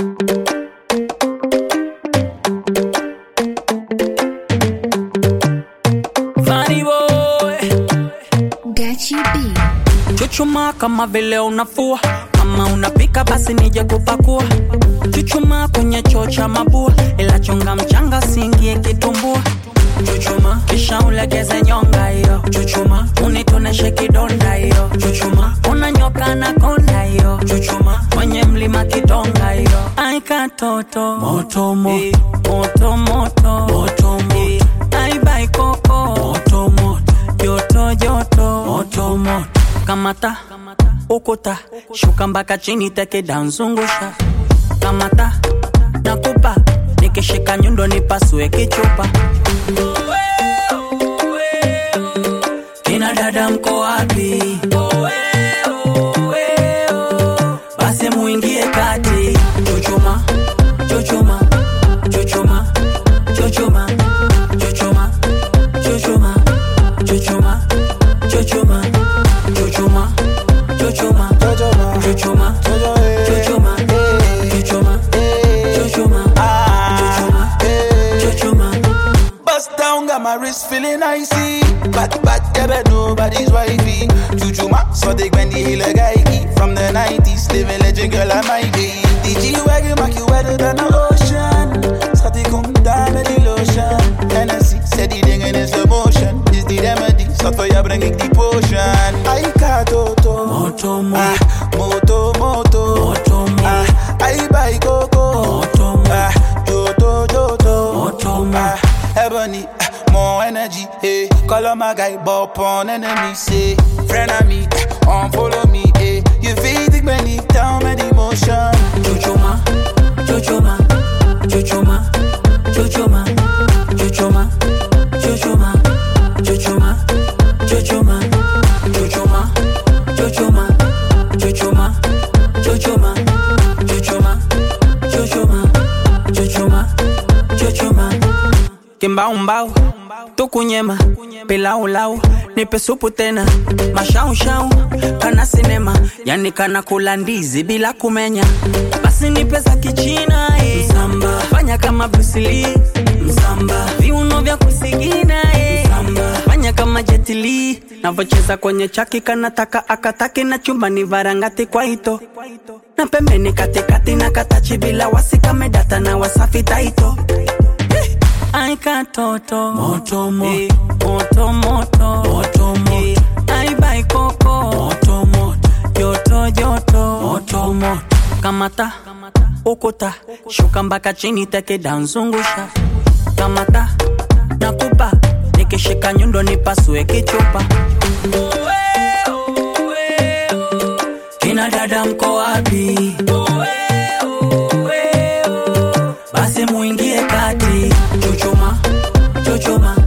Chuchuma kama vile unafua, kama unapika basi nije kupakua. Chuchuma kwenye choo cha mabua, ila chonga mchanga siingie kitumbua. Chuchuma kisha ulegeze nyonga hiyo. Chuchuma unitoneshe kidonda hiyo. Chuchuma unanyoka na konda hiyo. Chuchuma kwenye mlima kidonga hiyo. Ai katoto moto moto moto moto moto moto. Ai bai koko moto moto joto joto moto moto. Kamata, ukuta, shuka mpaka chini teke danzungusha. Kamata, nakupa, nikishika nyundo nipasue kichupa. Kina dada mko wapi? Basi muingie kati. Chuchuma, chuchuma, chuchuma, chuchuma, chuchuma, chuchuma, chuchuma, chuchuma. Chuchuma, chuchuma, chuchuma, chuchuma, chuchuma, chuchuma, chuchuma, chuchuma. Bust down, got my wrist feeling icy. Bad, yeah, but nobody's wifey. Chuchuma, so they when the healer guy from the 90s, living legend, girl, I might be. The G-Wagon make you wetter than the ocean. So they come down with the lotion. Hennessy said the thing in slow motion. Is the remedy, so for you bring it the potion. I got toto, moto moto, moto moto, moto moto. I buy coco, moto moto, joto joto, moto moto. Ebony, more energy, hey. Call on my guy, bop on enemy, say. Friend of me, follow me, hey. You feel the money, down my emotion. Chuchuma, chuchuma, chuchuma, chuchuma, chuchuma, chuchuma, chuchuma, chuchuma, chuchuma, chuchuma, chuchuma, chuchuma, chuchuma, chuchuma, chuchuma, chuchuma. Kimbao mbao, tukunyema, pilau lau, nipe supu tena. Mashau shau, kana sinema, yani kana kula ndizi bila kumenya. Basi nipe za kichina, msamba, fanya kama Bruce Lee, msamba, viuno vya kusigina, msamba, fanya kama Jet Li, navocheza kwenye chaki kanataka akataki na chumba ni varangati kwa hito. Na pembeni katikati na katachi bila wasika medata na wasafi taito. Ai katoto moto moto moto moto moto moto. Ai bai koko moto moto joto joto moto moto. Kamata, ukuta, shuka mpaka chini teke danzungusha. Kamata, nakupa, nikishika nyundo nipasue kichupa. Kina dada mko wapi? Basi muingie kati. Chuchuma, chuchuma,